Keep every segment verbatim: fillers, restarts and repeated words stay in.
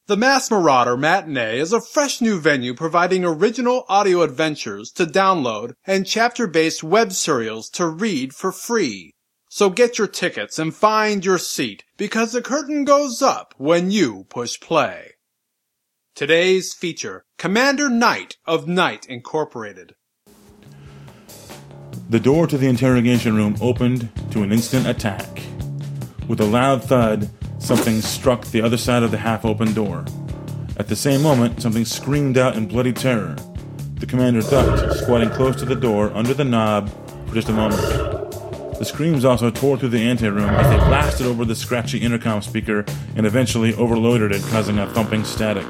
The Mass Marauder Matinee is a fresh new venue providing original audio adventures to download and chapter-based web serials to read for free. So get your tickets and find your seat, because the curtain goes up when you push play. Today's feature, Commander Knight of Knight Incorporated. The door to the interrogation room opened to an instant attack. With a loud thud, something struck the other side of the half-open door. At the same moment, something screamed out in bloody terror. The commander ducked, squatting close to the door under the knob for just a moment. The screams also tore through the anteroom as they blasted over the scratchy intercom speaker and eventually overloaded it, causing a thumping static.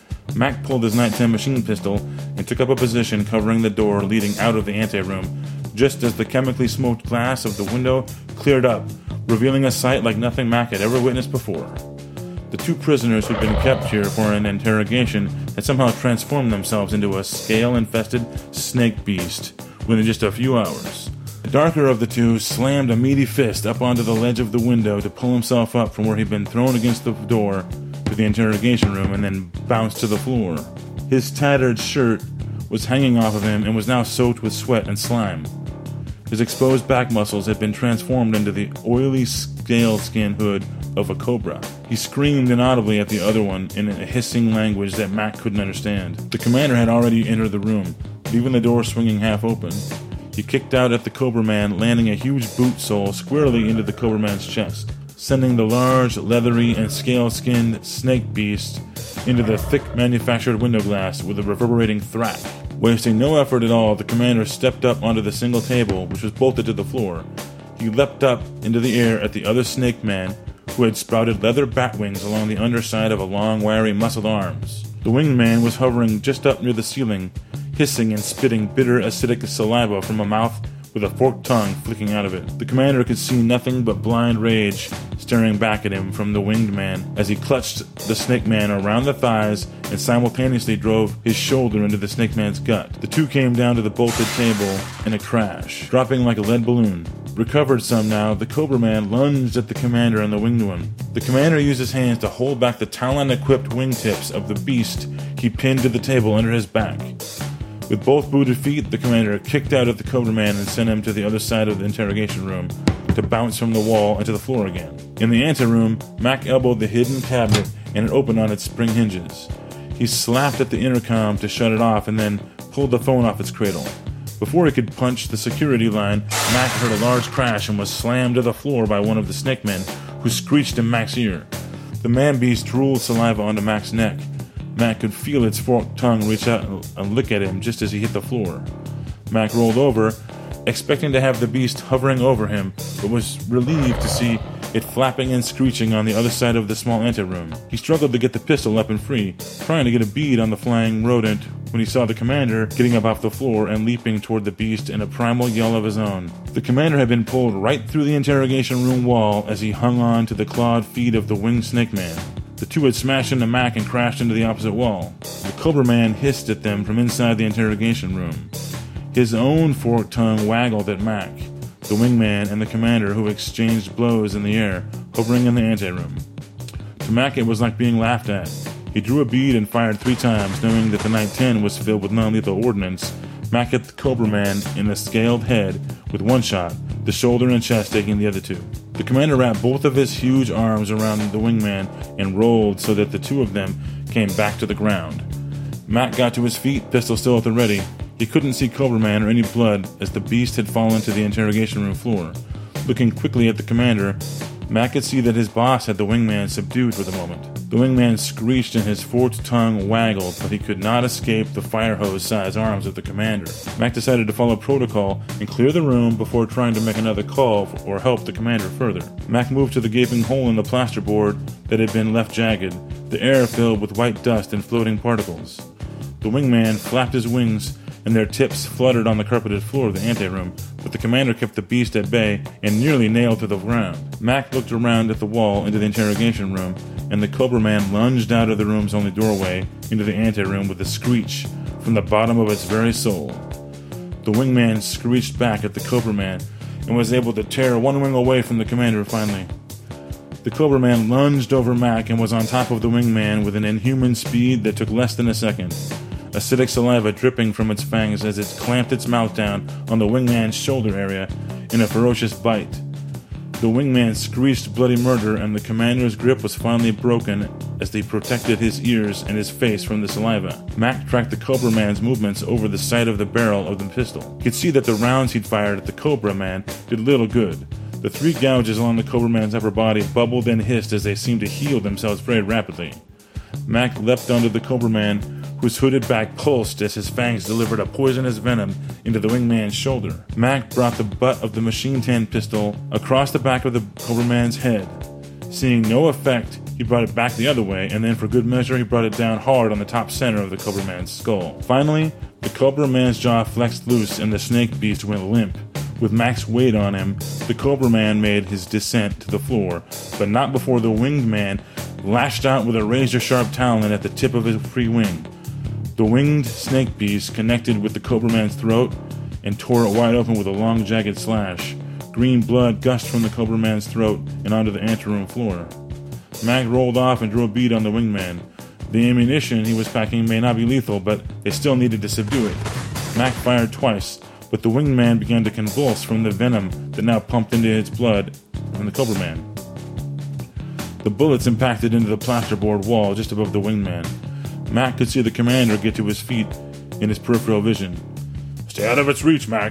Mac pulled his Knight ten machine pistol and took up a position covering the door leading out of the anteroom, just as the chemically smoked glass of the window cleared up, revealing a sight like nothing Mac had ever witnessed before. The two prisoners who'd been kept here for an interrogation had somehow transformed themselves into a scale-infested snake beast within just a few hours. The darker of the two slammed a meaty fist up onto the ledge of the window to pull himself up from where he'd been thrown against the door to the interrogation room and then bounced to the floor. His tattered shirt was hanging off of him and was now soaked with sweat and slime. His exposed back muscles had been transformed into the oily scale skin hood of a cobra. He screamed inaudibly at the other one in a hissing language that Mac couldn't understand. The commander had already entered the room, leaving the door swinging half open. He kicked out at the Cobra Man, landing a huge boot sole squarely into the Cobra Man's chest, sending the large, leathery, and scale-skinned snake beast into the thick manufactured window glass with a reverberating thrack. Wasting no effort at all, the commander stepped up onto the single table, which was bolted to the floor. He leapt up into the air at the other snake man, who had sprouted leather bat wings along the underside of a long, wiry, muscled arms. The winged man was hovering just up near the ceiling, hissing and spitting bitter, acidic saliva from a mouth with a forked tongue flicking out of it. The commander could see nothing but blind rage staring back at him from the winged man as he clutched the snake man around the thighs and simultaneously drove his shoulder into the snake man's gut. The two came down to the bolted table in a crash, dropping like a lead balloon. Recovered some now, the Cobra Man lunged at the commander and the winged one. The commander used his hands to hold back the talon-equipped wingtips of the beast he pinned to the table under his back. With both booted feet, the commander kicked out at the Cobra Man and sent him to the other side of the interrogation room to bounce from the wall into the floor again. In the anteroom, Mac elbowed the hidden cabinet and it opened on its spring hinges. He slapped at the intercom to shut it off and then pulled the phone off its cradle. Before he could punch the security line, Mac heard a large crash and was slammed to the floor by one of the snake men, who screeched in Mac's ear. The man-beast drooled saliva onto Mac's neck. Mac could feel its forked tongue reach out and lick at him just as he hit the floor. Mac rolled over, expecting to have the beast hovering over him, but was relieved to see it flapping and screeching on the other side of the small anteroom. He struggled to get the pistol up and free, trying to get a bead on the flying rodent when he saw the commander getting up off the floor and leaping toward the beast in a primal yell of his own. The commander had been pulled right through the interrogation room wall as he hung on to the clawed feet of the winged snake man. The two had smashed into Mac and crashed into the opposite wall. The Cobra Man hissed at them from inside the interrogation room. His own forked tongue waggled at Mac, the wingman, and the commander, who exchanged blows in the air, hovering in the anteroom. To Mac it was like being laughed at. He drew a bead and fired three times, knowing that the Knight ten was filled with non-lethal ordnance. Mac hit the Cobra Man in the scaled head with one shot, the shoulder and chest taking the other two. The commander wrapped both of his huge arms around the wingman and rolled so that the two of them came back to the ground. Mac got to his feet, pistol still at the ready. He couldn't see Cobra Man or any blood as the beast had fallen to the interrogation room floor. Looking quickly at the commander, Mac could see that his boss had the wingman subdued for the moment. The wingman screeched and his forked tongue waggled, but he could not escape the fire hose-sized arms of the commander. Mac decided to follow protocol and clear the room before trying to make another call or help the commander further. Mac moved to the gaping hole in the plasterboard that had been left jagged, the air filled with white dust and floating particles. The wingman flapped his wings and their tips fluttered on the carpeted floor of the anteroom, but the commander kept the beast at bay and nearly nailed to the ground. Mac looked around at the wall into the interrogation room, and the Cobra Man lunged out of the room's only doorway into the anteroom with a screech from the bottom of its very soul. The wingman screeched back at the Cobra Man and was able to tear one wing away from the commander finally. The Cobra Man lunged over Mac and was on top of the Wingman with an inhuman speed that took less than a second. Acidic saliva dripping from its fangs as it clamped its mouth down on the Wingman's shoulder area in a ferocious bite. The Wingman screeched bloody murder, and the commander's grip was finally broken as they protected his ears and his face from the saliva. Mac tracked the Cobra Man's movements over the sight of the barrel of the pistol. He could see that the rounds he'd fired at the Cobra Man did little good. The three gouges along the Cobra Man's upper body bubbled and hissed as they seemed to heal themselves very rapidly. Mac leapt onto the Cobra Man, whose hooded back pulsed as his fangs delivered a poisonous venom into the Wingman's shoulder. Mac brought the butt of the machine ten pistol across the back of the Cobra Man's head. Seeing no effect, he brought it back the other way, and then for good measure he brought it down hard on the top center of the Cobra Man's skull. Finally, the Cobra Man's jaw flexed loose and the snake beast went limp. With Mac's weight on him, the Cobra Man made his descent to the floor, but not before the Winged Man lashed out with a razor-sharp talon at the tip of his free wing. The winged snake beast connected with the Cobra Man's throat and tore it wide open with a long, jagged slash. Green blood gushed from the Cobra Man's throat and onto the anteroom floor. Mac rolled off and drew a bead on the Wingman. The ammunition he was packing may not be lethal, but they still needed to subdue it. Mac fired twice, but the Wingman began to convulse from the venom that now pumped into its blood from the Cobra Man. The bullets impacted into the plasterboard wall just above the Wingman. Mac could see the commander get to his feet in his peripheral vision. "Stay out of its reach, Mac."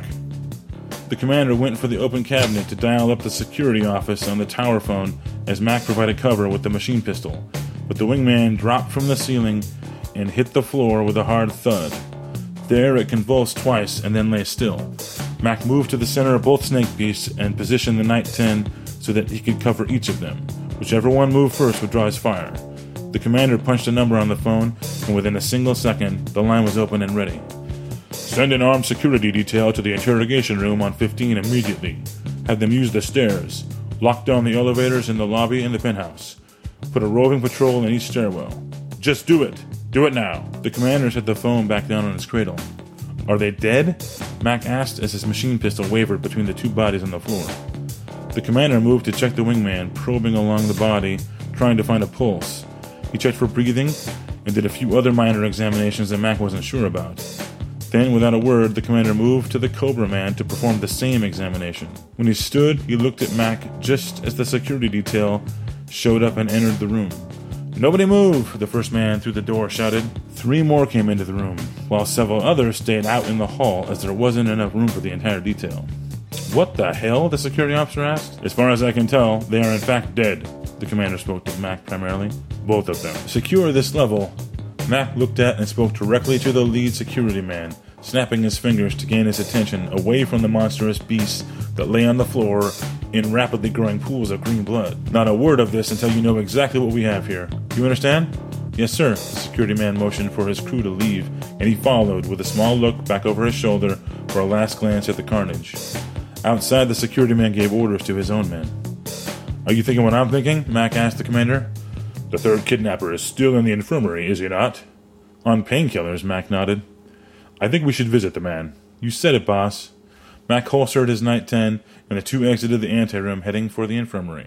The commander went for the open cabinet to dial up the security office on the tower phone as Mac provided cover with the machine pistol. But the Wingman dropped from the ceiling and hit the floor with a hard thud. There it convulsed twice and then lay still. Mac moved to the center of both snake beasts and positioned the Knight ten so that he could cover each of them. Whichever one moved first would draw his fire. The commander punched a number on the phone, and within a single second, the line was open and ready. "Send an armed security detail to the interrogation room on fifteen immediately. Have them use the stairs. Lock down the elevators in the lobby and the penthouse. Put a roving patrol in each stairwell. Just do it. Do it now." The commander set the phone back down on his cradle. "Are they dead?" Mac asked as his machine pistol wavered between the two bodies on the floor. The commander moved to check the Wingman, probing along the body, trying to find a pulse. He checked for breathing and did a few other minor examinations that Mac wasn't sure about. Then, without a word, the commander moved to the Cobra Man to perform the same examination. When he stood, he looked at Mac just as the security detail showed up and entered the room. "Nobody move!" the first man through the door shouted. Three more came into the room, while several others stayed out in the hall as there wasn't enough room for the entire detail. "What the hell?" the security officer asked. "As far as I can tell, they are in fact dead." The commander spoke to Mac primarily. "Both of them. Secure this level." Mac looked at and spoke directly to the lead security man, snapping his fingers to gain his attention away from the monstrous beasts that lay on the floor in rapidly growing pools of green blood. "Not a word of this until you know exactly what we have here. You understand?" "Yes, sir." The security man motioned for his crew to leave, and he followed with a small look back over his shoulder for a last glance at the carnage. Outside, the security man gave orders to his own men. "Are you thinking what I'm thinking?" Mac asked the commander. "The third kidnapper is still in the infirmary, is he not?" "On painkillers," Mac nodded. "I think we should visit the man." "You said it, boss." Mac holstered his Knight ten, and the two exited the anteroom, heading for the infirmary.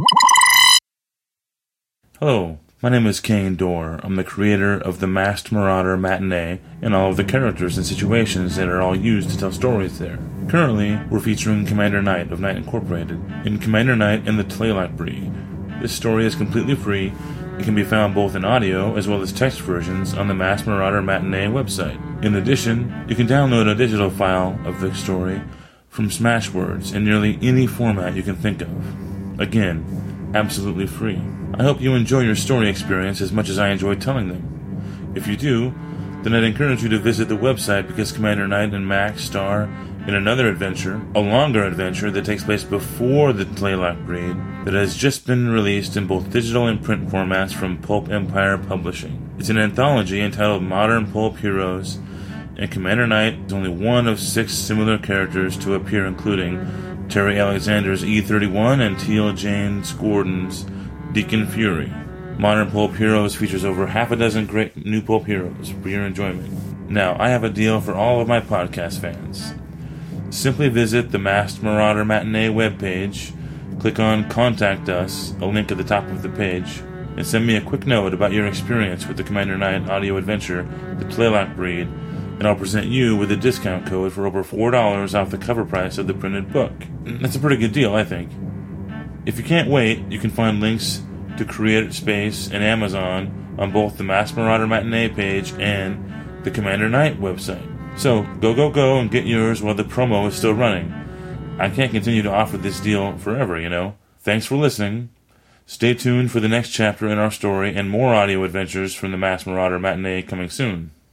Hello, my name is Kane Dorr. I'm the creator of the Masked Marauder Matinee and all of the characters and situations that are all used to tell stories there. Currently, we're featuring Commander Knight of Knight Incorporated in Commander Knight and the Twilight Breed. This story is completely free. It can be found both in audio as well as text versions on the Masked Marauder Matinee website. In addition, you can download a digital file of the story from Smashwords in nearly any format you can think of. Again, absolutely free. I hope you enjoy your story experience as much as I enjoy telling them. If you do, then I'd encourage you to visit the website because Commander Knight and Max star in another adventure, a longer adventure that takes place before the Twilight Breed, that has just been released in both digital and print formats from Pulp Empire Publishing. It's an anthology entitled Modern Pulp Heroes, and Commander Knight is only one of six similar characters to appear, including Terry Alexander's E thirty-one and T L James Gordon's Deacon Fury. Modern Pulp Heroes features over half a dozen great new pulp heroes for your enjoyment. Now, I have a deal for all of my podcast fans. Simply visit the Masked Marauder Matinee webpage, click on Contact Us, a link at the top of the page, and send me a quick note about your experience with the Commander Knight audio adventure, The Tlaylock Breed, and I'll present you with a discount code for over four dollars off the cover price of the printed book. That's a pretty good deal, I think. If you can't wait, you can find links to Creative Space and Amazon on both the Masked Marauder Matinee page and the Commander Knight website. So, go, go, go and get yours while the promo is still running. I can't continue to offer this deal forever, you know. Thanks for listening. Stay tuned for the next chapter in our story and more audio adventures from the Masked Marauder Matinee coming soon.